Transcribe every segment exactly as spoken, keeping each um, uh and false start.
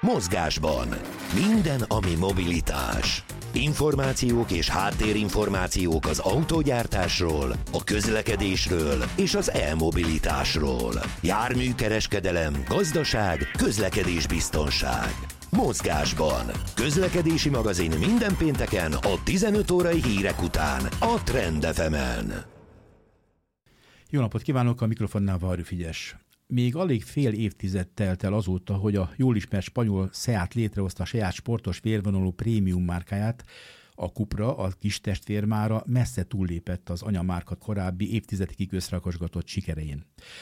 Mozgásban. Minden, ami mobilitás. Információk és háttérinformációk az autógyártásról, a közlekedésről és az e-mobilitásról. Járműkereskedelem, gazdaság, közlekedésbiztonság. Mozgásban. Közlekedési magazin minden pénteken a tizenöt órai hírek után a Trend ef emen. Jó napot kívánok, a mikrofonnál Varjú Figyes. Még alig fél évtized telt el azóta, hogy a jól ismert spanyol Seat létrehozta a saját sportos vérvonalú prémium márkáját, a Cupra, a kis testvérmára messze túllépett az anyamárka korábbi évtizedekig összerakosgatott sikerein.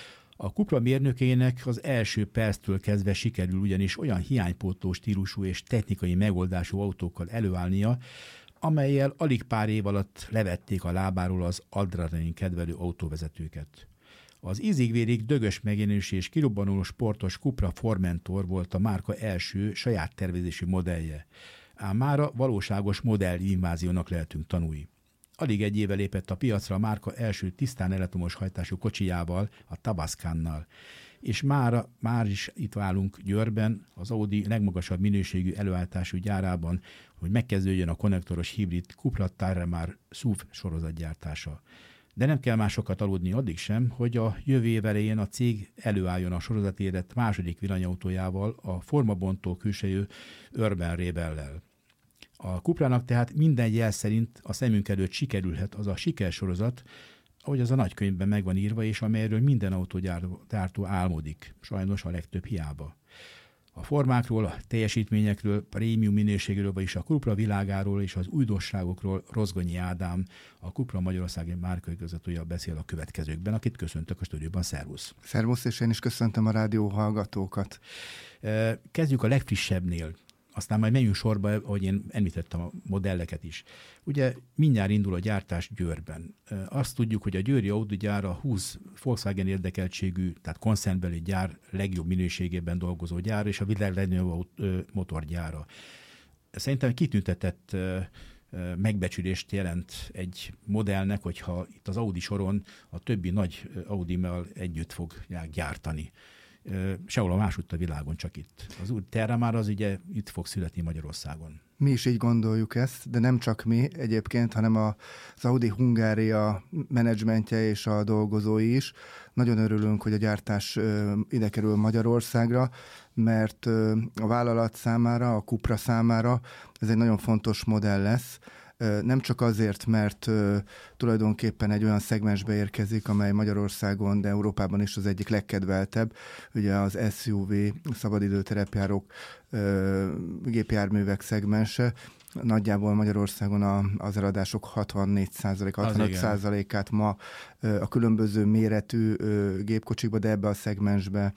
A Cupra mérnökének az első perctől kezdve sikerül ugyanis olyan hiánypótló stílusú és technikai megoldású autókkal előállnia, amellyel alig pár év alatt levették a lábáról az adrenalin kedvelő autóvezetőket. Az ízig-vérig dögös megjelenésű és kirobbanó sportos Cupra Formentor volt a márka első saját tervezésű modellje, ám mára valóságos modellinváziónak lehetünk tanulni. Alig egy éve lépett a piacra a márka első tisztán elektromos hajtású kocsijával, a Tavascannal, és mára, már is itt állunk Győrben, az Audi legmagasabb minőségű előállítású gyárában, hogy megkezdődjön a konnektoros hibrid Cupra Terramar es u vé sorozatgyártása. De nem kell már sokat aludni addig sem, hogy a jövő év elején a cég előálljon a sorozatérett második villanyautójával, a formabontó külsejű Urban Rebellel. A Cuprának tehát minden jel szerint a szemünk előtt sikerülhet az a sikersorozat, ahogy az a nagykönyvben meg van írva, és amelyről minden autógyártó álmodik, sajnos a legtöbb hiába. A formákról, a teljesítményekről, prémium minőségről, vagyis a Cupra világáról és az újdonságokról Rozgonyi Ádám, a Cupra Magyarországi márkaigazgatója beszél a következőkben, akit köszöntök a stúdióban. Szervusz! Szervusz, és én is köszöntöm a rádió hallgatókat. Kezdjük a legfrissebbnél. Aztán majd menjünk sorba, ahogy én említettem a modelleket is. Ugye mindjárt indul a gyártás Győrben. Azt tudjuk, hogy a győri autógyár a húsz Volkswagen érdekeltségű, tehát koncernbeli gyár legjobb minőségében dolgozó gyár, és a világ legnagyobb motorgyára. Szerintem kitüntetett megbecsülést jelent egy modellnek, hogyha itt az Audi soron a többi nagy Audi-mel együtt fogják gyártani. Sehol a másutt a világon, csak itt. Az új Terramar az ugye itt fog születni Magyarországon. Mi is így gondoljuk ezt, de nem csak mi egyébként, hanem az Audi Hungária menedzsmentje és a dolgozói is. Nagyon örülünk, hogy a gyártás ide kerül Magyarországra, mert a vállalat számára, a Cupra számára ez egy nagyon fontos modell lesz. Nem csak azért, mert uh, tulajdonképpen egy olyan szegmensbe érkezik, amely Magyarországon, de Európában is az egyik legkedveltebb, ugye az es u vé, szabadidőterepjárók, uh, gépjárművek szegmense. Nagyjából Magyarországon a, az eladások hatvannégy százalék, hatvanöt százalékát ma uh, a különböző méretű uh, gépkocsikba, de ebbe a szegmensbe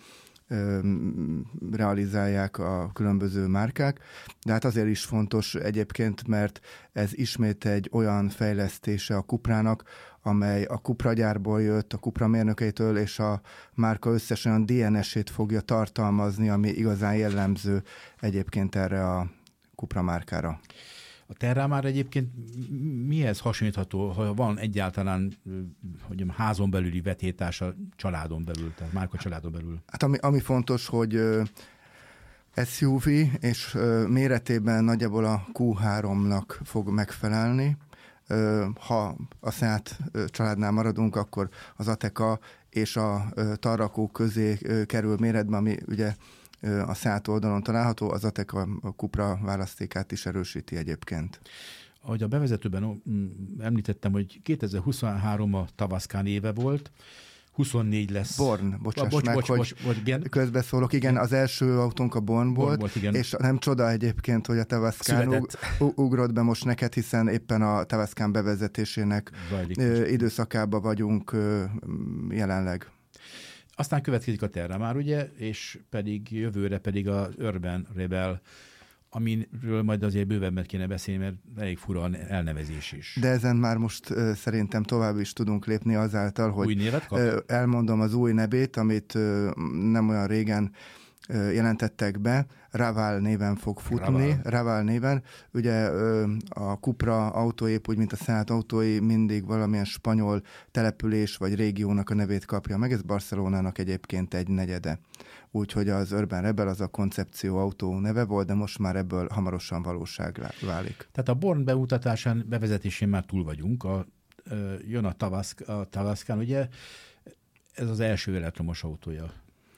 realizálják a különböző márkák, de hát azért is fontos egyébként, mert ez ismét egy olyan fejlesztése a Cuprának, amely a Cupra gyárból jött, a Cupra mérnökeitől, és a márka összes olyan dé en es-ét fogja tartalmazni, ami igazán jellemző egyébként erre a Cupra márkára. A Terramar egyébként mihez hasonlítható, ha van egyáltalán hogy házon belüli vetétás a családon belül, tehát márka családon belül? Hát ami, ami fontos, hogy es u vé és méretében nagyjából a kú háromnak fog megfelelni. Ha a Seat családnál maradunk, akkor az Ateca és a Tarraco közé kerül méretbe, ami ugye a Seat oldalon található, az Ateca a Cupra választékát is erősíti egyébként. Ahogy a bevezetőben említettem, hogy kétezer-huszonhárom a Tavascan éve volt, huszonnégy lesz. Born, bocsáss bocs, meg, bocs, hogy bocs, bocs, igen. közbeszólok. Igen, az első autónk a Born, Born volt, volt és nem csoda egyébként, hogy a Tavascan ug- ugrott be most neked, hiszen éppen a Tavascan bevezetésének időszakában vagyunk jelenleg. Aztán következik a Terramar, ugye, és pedig jövőre pedig az Urban Rebel, amiről majd azért bővebbet kéne beszélni, mert elég fura elnevezés is. De ezen már most uh, szerintem tovább is tudunk lépni azáltal, hogy új névet kap? Uh, elmondom az új nevét, amit uh, nem olyan régen jelentettek be, Raval néven fog futni, Raval, Raval néven. Ugye a Cupra autóép, úgy mint a Seat autói, mindig valamilyen spanyol település vagy régiónak a nevét kapja meg, ez Barcelonának egyébként egy negyede. Úgyhogy az Urban Rebel az a koncepció autó neve volt, de most már ebből hamarosan valóság válik. Tehát a Born bemutatásán, bevezetésén már túl vagyunk. A, jön a, Tavask, a Tavascan, ugye ez az első elektromos autója.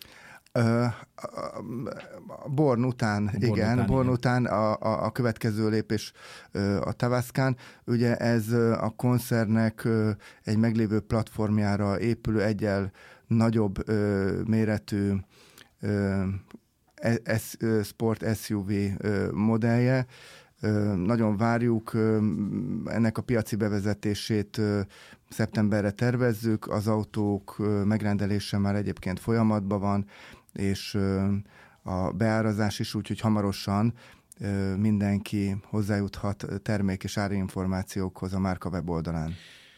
A Born után, Born igen, után, Born igen. után a, a, a következő lépés a Tavascan. Ugye ez a koncernnek egy meglévő platformjára épülő, egyel nagyobb méretű Sport es u vé modellje. Nagyon várjuk, ennek a piaci bevezetését szeptemberre tervezzük, az autók megrendelése már egyébként folyamatban van, és a beárazás is, úgyhogy hamarosan mindenki hozzájuthat termék- és árinformációkhoz a márka weboldalán.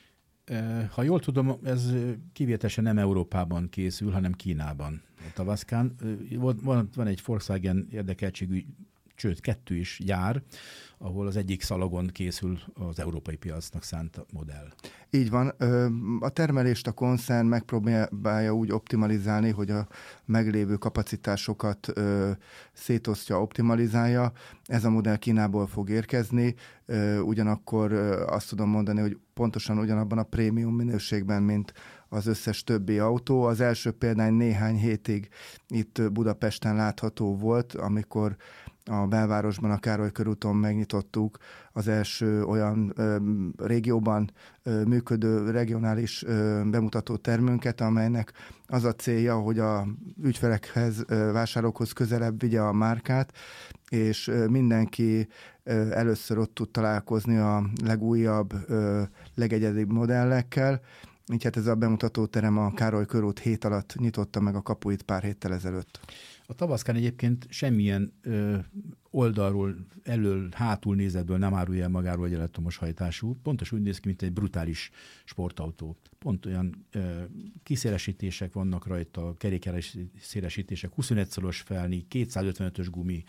Ha jól tudom, ez kivételesen nem Európában készül, hanem Kínában. A Tavascan. Van, van egy Volkswagen érdekeltségű, sőt, kettő is gyár, ahol az egyik szalagon készül az európai piacnak szánt modell. Így van. A termelést a koncern megpróbálja úgy optimalizálni, hogy a meglévő kapacitásokat szétosztja, optimalizálja. Ez a modell Kínából fog érkezni, ugyanakkor azt tudom mondani, hogy pontosan ugyanabban a prémium minőségben, mint az összes többi autó. Az első példány néhány hétig itt Budapesten látható volt, amikor a belvárosban, a Károly körúton megnyitottuk az első olyan ö, régióban ö, működő regionális ö, bemutató termünket, amelynek az a célja, hogy a ügyfelekhez, ö, vásárlókhoz közelebb vigye a márkát, és ö, mindenki ö, először ott tud találkozni a legújabb, ö, legegyedibb modellekkel. Így hát ez a bemutatóterem a Károly körút hét alatt nyitotta meg a kapuit pár héttel ezelőtt. A Tavascan egyébként semmilyen ö, oldalról, elől, hátul nézetből nem árulja el magáról egy elektromos hajtású. Pontos úgy néz ki, mint egy brutális sportautó. Pont olyan ö, kiszélesítések vannak rajta, kerékjárás szélesítések, huszonöt szoros felni, kétszázötvenötös gumi,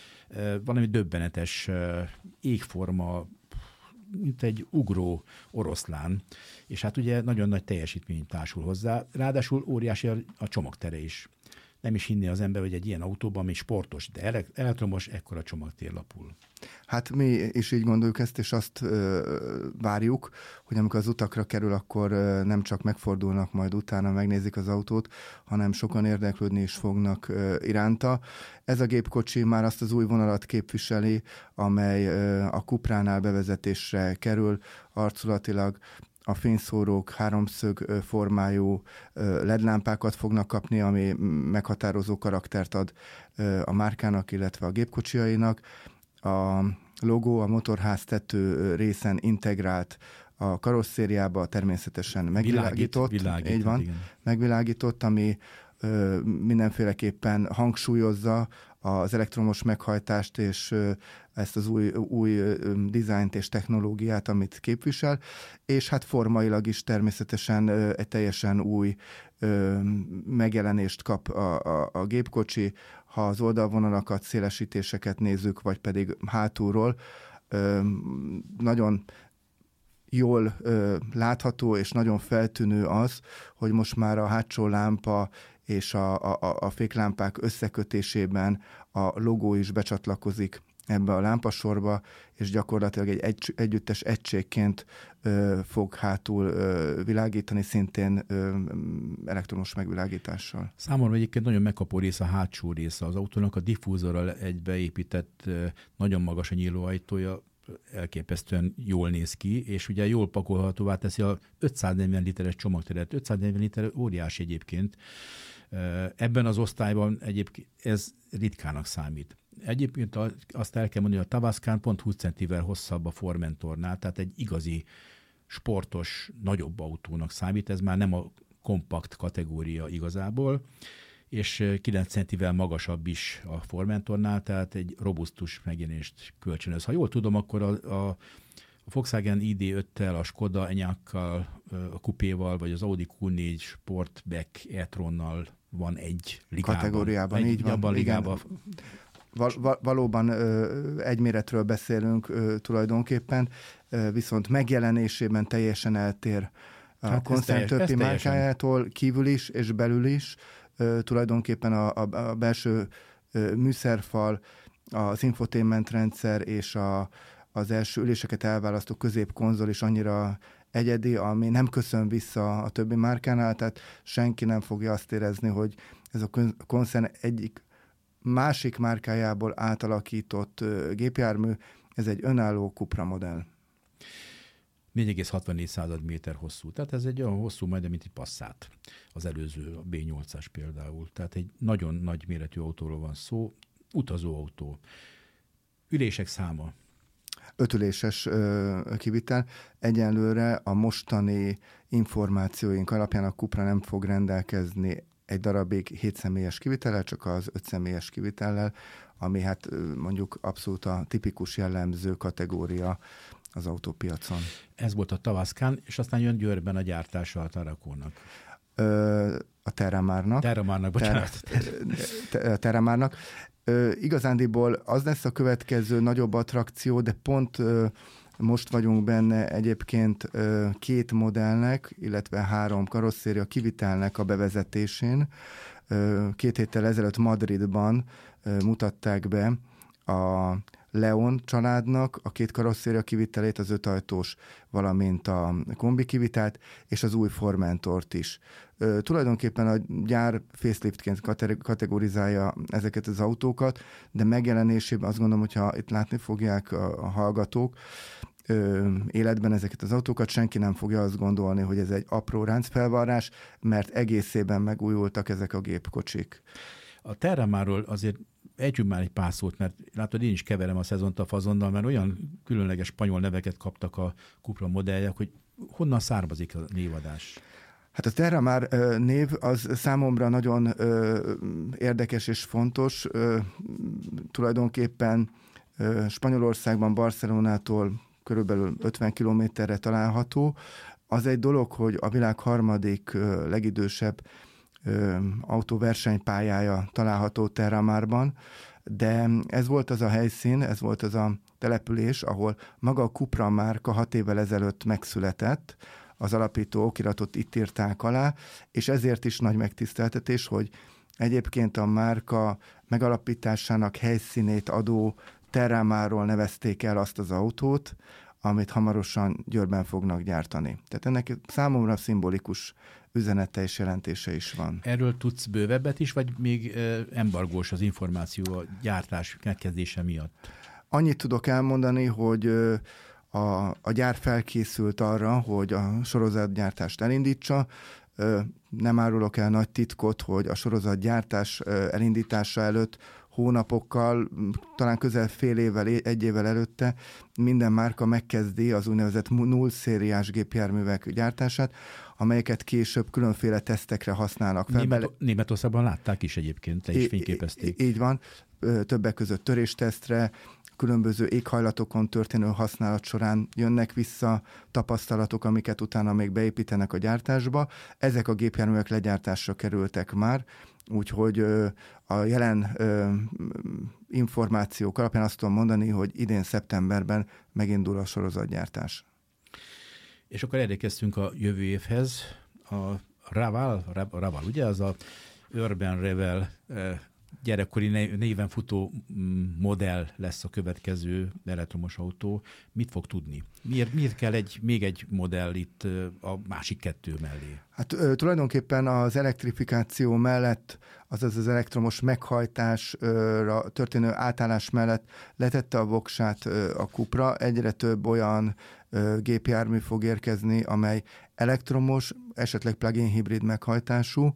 ö, valami döbbenetes ö, égforma, mint egy ugró oroszlán, és hát ugye nagyon nagy teljesítmény társul hozzá, ráadásul óriási a, a csomagtere is. Nem is hinné az ember, hogy egy ilyen autóban, ami sportos, de elektromos, ekkora csomagtér lapul. Hát mi is így gondoljuk ezt, és azt ö, várjuk, hogy amikor az utakra kerül, akkor ö, nem csak megfordulnak, majd utána megnézik az autót, hanem sokan érdeklődni is fognak ö, iránta. Ez a gépkocsi már azt az új vonalat képviseli, amely ö, a Cupránál bevezetésre kerül, arculatilag a fényszórók háromszög formájú el é dé lámpákat fognak kapni, ami meghatározó karaktert ad a márkának, illetve a gépkocsiainak. A logó a motorház tető részen integrált, a karosszériába természetesen megvilágított, Világít, világít, így van, igen. megvilágított, ami ö, mindenféleképpen hangsúlyozza az elektromos meghajtást és ö, ezt az új, új ö, dizájnt és technológiát, amit képvisel, és hát formailag is természetesen ö, egy teljesen új ö, megjelenést kap a, a, a gépkocsi, ha az oldalvonalakat, szélesítéseket nézzük, vagy pedig hátulról. Ö, nagyon jól ö, látható és nagyon feltűnő az, hogy most már a hátsó lámpa és a, a, a féklámpák összekötésében a logó is becsatlakozik ebbe a lámpasorba, és gyakorlatilag egy, egy együttes egységként ö, fog hátul ö, világítani, szintén ö, elektromos megvilágítással. Számomra egyébként nagyon megkapó része a hátsó része az autónak, a diffúzorral egybeépített, nagyon magas a nyílóajtója, elképesztően jól néz ki, és ugye jól pakolhatóvá teszi a ötszáznegyven literes csomagteret. ötszáznegyven liter óriási egyébként. Ebben az osztályban egyébként ez ritkának számít. Egyébként azt el kell mondani, hogy a Tavascan pont húsz centivel hosszabb a Formentornál, tehát egy igazi sportos, nagyobb autónak számít. Ez már nem a kompakt kategória igazából, és kilenc centivel magasabb is a Formentornál, tehát egy robusztus megjelenést kölcsönöz. Ha jól tudom, akkor a, a A Volkswagen I D öttel, a Skoda Enyaqkkal, a kupéval, vagy az Audi Q négy Sportback e-tronnal van egy ligában. Kategóriában, egy, így van. Abban ligában. Val- val- valóban ö, egy méretről beszélünk ö, tulajdonképpen, ö, viszont megjelenésében teljesen eltér a hát koncern többi márkájától, kívül is és belül is. Ö, tulajdonképpen a, a, a belső ö, műszerfal, az infotainment rendszer és a, az első üléseket elválasztó középkonzol is annyira egyedi, ami nem köszön vissza a többi márkánál, tehát senki nem fogja azt érezni, hogy ez a koncern egyik másik márkájából átalakított gépjármű, ez egy önálló Cupra modell. négy egész hatvannégy méter hosszú. Tehát ez egy olyan hosszú, majdnem, mint egy Passat. Az előző, a bé nyolcas például. Tehát egy nagyon nagy méretű autóról van szó, utazóautó. Ülések száma. Ötüléses ö, kivitel. Egyenlőre a mostani információink alapján a Cupra nem fog rendelkezni egy darabig hét személyes kivitellel, csak az öt személyes kivitellel, ami hát mondjuk abszolút a tipikus jellemző kategória az autópiacon. Ez volt a Tavascan, és aztán jön Győrben a gyártása a Tarraco-nak. Ö, a Terramárnak. Terramárnak, bocsánat. Ter- Terramárnak. Ö, igazándiból az lesz a következő nagyobb attrakció, de pont ö, most vagyunk benne egyébként ö, két modellnek, illetve három karosszéria kivitelnek a bevezetésén. Ö, két héttel ezelőtt Madridban ö, mutatták be a Leon családnak a két karosszéria kivitelét, az ötajtós, valamint a kombi kivitelt, és az új Formentort is. Ö, tulajdonképpen a gyár faceliftként kategorizálja ezeket az autókat, de megjelenésében azt gondolom, hogyha itt látni fogják a, a hallgatók, Ö, életben ezeket az autókat, senki nem fogja azt gondolni, hogy ez egy apró ráncfelvarrás, mert egészében megújultak ezek a gépkocsik. A Terramáról azért ejtsünk már egy pár szót, mert látod, én is keverem a szezont a fazonnal, mert olyan különleges spanyol neveket kaptak a Cupra modelljek, hogy honnan származik a névadás? Hát a Terramar ö, név az számomra nagyon ö, érdekes és fontos. Ö, tulajdonképpen ö, Spanyolországban, Barcelonától körülbelül ötven kilométerre található. Az egy dolog, hogy a világ harmadik ö, legidősebb ö, autóversenypályája található Terramarban, de ez volt az a helyszín, ez volt az a település, ahol maga a Cupra márka hat évvel ezelőtt megszületett, az alapító okiratot itt írták alá, és ezért is nagy megtiszteltetés, hogy egyébként a márka megalapításának helyszínét adó Terramarról nevezték el azt az autót, amit hamarosan Győrben fognak gyártani. Tehát ennek számomra szimbolikus üzenete és jelentése is van. Erről tudsz bővebbet is, vagy még embargós az információ a gyártás megkezdése miatt? Annyit tudok elmondani, hogy a, a gyár felkészült arra, hogy a sorozatgyártást elindítsa. Nem árulok el nagy titkot, hogy a sorozatgyártás elindítása előtt hónapokkal, talán közel fél évvel, egy évvel előtte minden márka megkezdi az úgynevezett null szériás gépjárművek gyártását, amelyeket később különféle tesztekre használnak fel. Német, Németországban látták is egyébként, le is fényképezték. Így van, többek között töréstesztre, különböző éghajlatokon történő használat során jönnek vissza tapasztalatok, amiket utána még beépítenek a gyártásba. Ezek a gépjárművek legyártásra kerültek már, úgyhogy a jelen információk alapján azt tudom mondani, hogy idén szeptemberben megindul a sorozatgyártás. És akkor elérkeztünk a jövő évhez. A Raval, Raval ugye, az a Urban Revel gyerekkori néven futó modell lesz a következő elektromos autó. Mit fog tudni? Miért, miért kell egy, még egy modell itt a másik kettő mellé? Hát tulajdonképpen az elektrifikáció mellett, azaz az elektromos meghajtásra történő átállás mellett letette a voksát a Cupra. Egyre több olyan gépjármű fog érkezni, amely elektromos, esetleg plug-in hibrid meghajtású.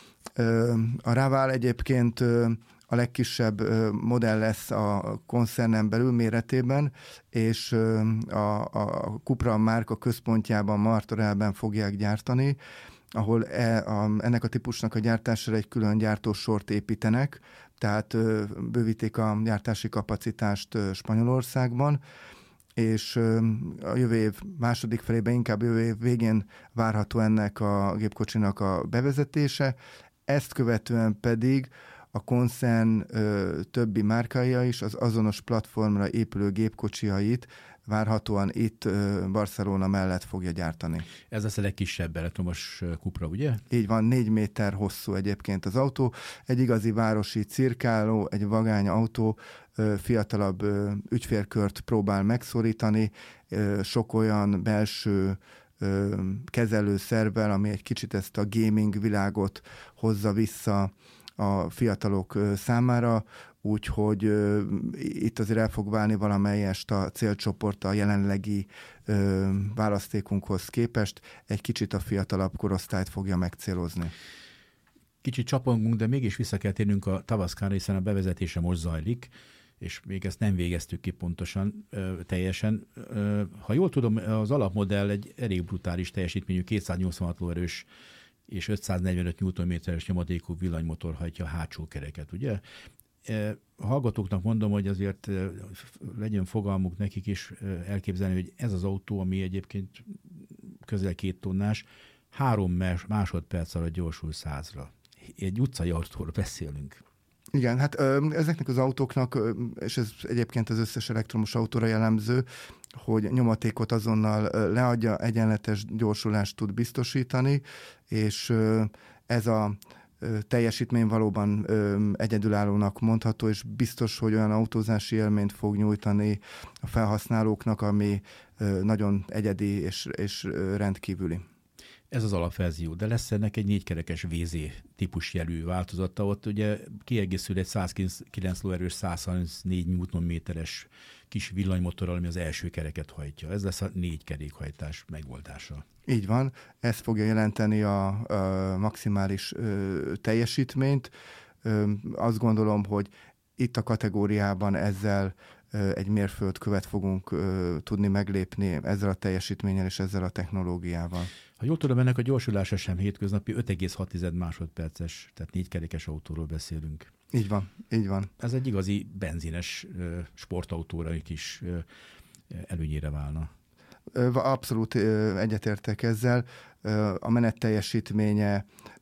A Raval egyébként a legkisebb modell lesz a koncernen belül méretében, és a, a Cupra márka központjában, Martorellben fogják gyártani, ahol e, a, ennek a típusnak a gyártására egy külön gyártósort építenek, tehát bővítik a gyártási kapacitást Spanyolországban. és a jövő év második felében, inkább jövő év végén várható ennek a gépkocsinak a bevezetése. Ezt követően pedig a koncern ö, többi márkája is az azonos platformra épülő gépkocsijait várhatóan itt ö, Barcelona mellett fogja gyártani. Ez lesz a legkisebb elektromos Cupra, ugye? Így van, négy méter hosszú egyébként az autó. Egy igazi városi cirkáló, egy vagány autó, ö, fiatalabb ö, ügyfélkört próbál megszorítani, ö, sok olyan belső ö, kezelőszervvel, ami egy kicsit ezt a gaming világot hozza vissza a fiatalok számára, úgyhogy uh, itt azért el fog válni valamelyest a célcsoport a jelenlegi uh, választékunkhoz képest, egy kicsit a fiatalabb korosztályt fogja megcélozni. Kicsit csapongunk, de mégis vissza kell térnünk a Tavascanra, hiszen a bevezetése most zajlik, és még ezt nem végeztük ki pontosan, ö, teljesen. Ö, ha jól tudom, az alapmodell egy elég brutális teljesítményű kétszáznyolcvanhat lóerős és ötszáznegyvenöt newtonméteres nyomatékú villanymotor hajtja a hátsó kereket, ugye? A hallgatóknak mondom, hogy azért legyen fogalmuk nekik is elképzelni, hogy ez az autó, ami egyébként közel két tonnás, három másodperc alatt gyorsul százra. Egy utcai autóról beszélünk. Igen, hát ezeknek az autóknak, és ez egyébként az összes elektromos autóra jellemző, hogy nyomatékot azonnal leadja, egyenletes gyorsulást tud biztosítani, és ez a teljesítmény valóban egyedülállónak mondható, és biztos, hogy olyan autózási élményt fog nyújtani a felhasználóknak, ami nagyon egyedi és, és rendkívüli. Ez az alapverzió, de lesz ennek egy négykerekes vé zé típus jelű változata, ott ugye kiegészül egy százkilenc lóerős, száz harmincnégy newtonméteres kis villanymotorral, ami az első kereket hajtja. Ez lesz a négy kerékhajtás megoldása. Így van, ez fogja jelenteni a, a maximális ö, teljesítményt. Ö, azt gondolom, hogy itt a kategóriában ezzel ö, egy mérföldkövet fogunk ö, tudni meglépni ezzel a teljesítménnyel és ezzel a technológiával. Ha jól tudom, ennek a gyorsulása sem hétköznapi, öt egész hat másodperces, tehát négykerékes autóról beszélünk. Így van, így van. Ez egy igazi benzines ö, sportautóra is ö, előnyére válna. Abszolút egyetértek ezzel. A menet teljesítménye,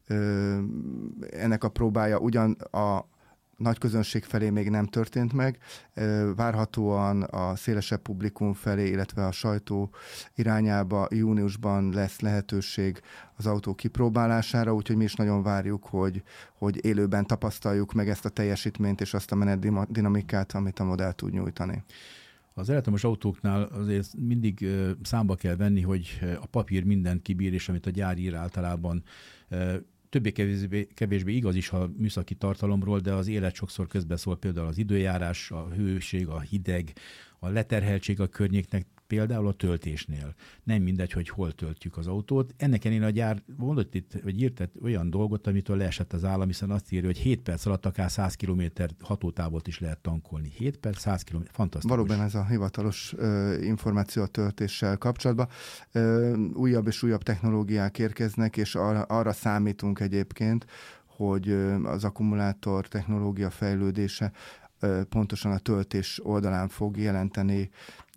ennek a próbája ugyan a nagy közönség felé még nem történt meg. Várhatóan a szélesebb publikum felé, illetve a sajtó irányába júniusban lesz lehetőség az autó kipróbálására, úgyhogy mi is nagyon várjuk, hogy, hogy élőben tapasztaljuk meg ezt a teljesítményt és azt a menet dinamikát, amit a modell tud nyújtani. Az elektromos autóknál azért mindig számba kell venni, hogy a papír mindent kibír, és amit a gyár ír általában többé-kevésbé kevésbé igaz is a műszaki tartalomról, de az élet sokszor közbeszól, például az időjárás, a hőség, a hideg, a leterheltség a környéknek, például a töltésnél. Nem mindegy, hogy hol töltjük az autót. Ennek ellenére a gyár mondott itt, vagy írt olyan dolgot, amitől leesett az állam, hiszen azt írja, hogy hét perc alatt akár száz kilométer hatótávot is lehet tankolni. hét perc, száz kilométer, fantasztikus. Valóban ez a hivatalos uh, információ a töltéssel kapcsolatban. Uh, újabb és újabb technológiák érkeznek, és arra, arra számítunk egyébként, hogy uh, az akkumulátor technológia fejlődése pontosan a töltés oldalán fog jelenteni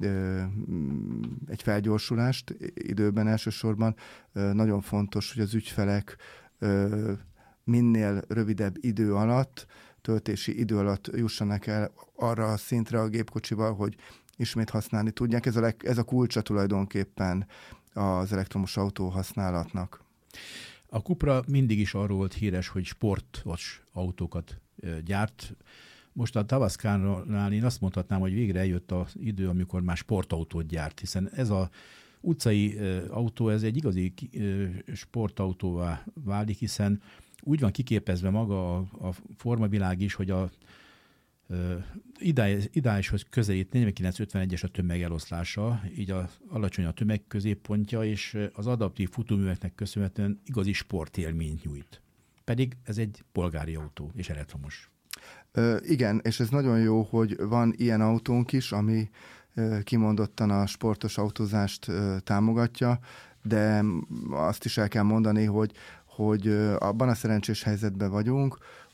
egy felgyorsulást időben elsősorban. Nagyon fontos, hogy az ügyfelek minél rövidebb idő alatt, töltési idő alatt jussanak el arra a szintre a gépkocsival, hogy ismét használni tudják. Ez a, leg, ez a kulcsa tulajdonképpen az elektromos autó használatnak. A Cupra mindig is arról volt híres, hogy sportos autókat gyárt. Most a Tavascanál én azt mondhatnám, hogy végre eljött az idő, amikor már sportautót gyárt, hiszen ez az utcai autó, ez egy igazi sportautóvá válik, hiszen úgy van kiképezve maga a, a formavilág is, hogy a ideálishoz közelít negyvenkilenc ötvenegyes a tömegeloszlása, így a, alacsony a tömegközéppontja, és az adaptív futóműveknek köszönhetően igazi sportélményt nyújt. Pedig ez egy polgári autó, és elektromos. Ö, igen, és ez nagyon jó, hogy van ilyen autónk is, ami ö, kimondottan a sportos autózást ö, támogatja, de azt is el kell mondani, hogy, hogy ö, abban a szerencsés helyzetben vagyunk,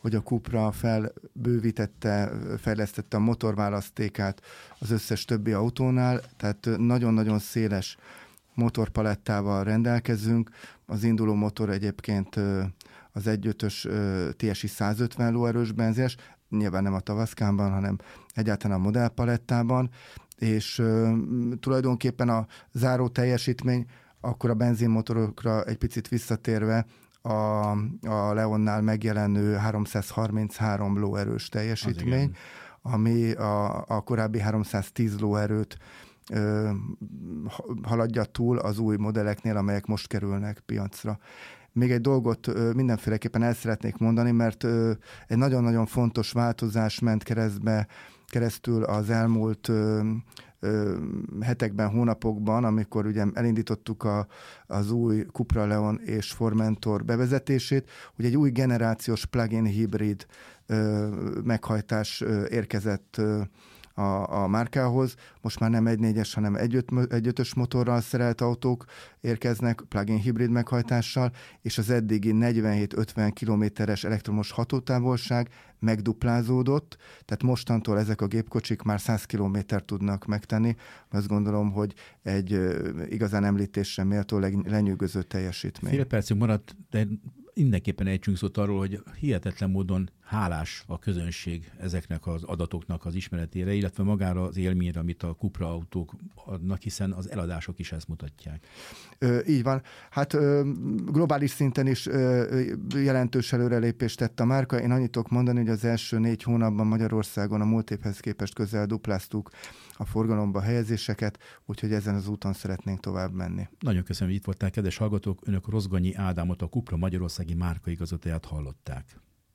hogy a Cupra felbővítette, fejlesztette a motorválasztékát az összes többi autónál, tehát nagyon-nagyon széles motorpalettával rendelkezünk. Az induló motor egyébként az egy ötös té es i százötven lóerős benzines, nyilván nem a Tavascanban, hanem egyáltalán a modellpalettában, és uh, tulajdonképpen a záró teljesítmény, akkor a benzinmotorokra egy picit visszatérve a, a Leonnál megjelenő háromszázharminchárom lóerős teljesítmény, ami a, a korábbi háromszáztíz lóerőt ö, haladja túl az új modelleknél, amelyek most kerülnek piacra. Még egy dolgot ö, mindenféleképpen el szeretnék mondani, mert ö, egy nagyon-nagyon fontos változás ment keresztbe, keresztül az elmúlt ö, ö, hetekben, hónapokban, amikor ugye elindítottuk a, az új Cupra Leon és Formentor bevezetését, hogy egy új generációs plug-in hibrid ö, meghajtás ö, érkezett ö, A, a márkához. Most már nem egy négyes, hanem egy, öt, egy ötös motorral szerelt autók érkeznek plug-in hibrid meghajtással, és az eddigi negyvenhét-ötven kilométeres elektromos hatótávolság megduplázódott, tehát mostantól ezek a gépkocsik már száz kilométert tudnak megtenni. Azt gondolom, hogy egy uh, igazán említésre méltó lenyűgöző teljesítmény. Fél percünk maradt, de mindenképpen ejtsünk szót arról, hogy hihetetlen módon hálás a közönség ezeknek az adatoknak az ismeretére, illetve magára az élményre, amit a Cupra autók adnak, hiszen az eladások is ezt mutatják. Ö, így van. Hát ö, globális szinten is ö, jelentős előrelépést tett a márka. Én annyit tudok mondani, hogy az első négy hónapban Magyarországon a múlt évhez képest közel dupláztuk a forgalomba helyezéseket, úgyhogy ezen az úton szeretnénk tovább menni. Nagyon köszönöm, hogy itt voltál, kedves hallgatók. Önök Rozgonyi Ádámot, a Cupra magyarországi márkaigazgatóját hallották.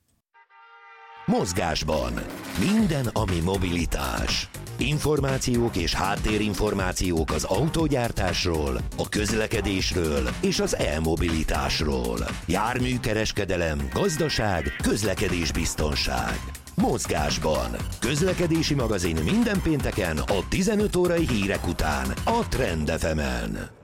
Mozgásban. Minden, ami mobilitás. Információk és háttérinformációk az autógyártásról, a közlekedésről és az e-mobilitásról. Járműkereskedelem, gazdaság, közlekedésbiztonság. Mozgásban. Közlekedési magazin minden pénteken a tizenöt órai hírek után a Trend ef emen.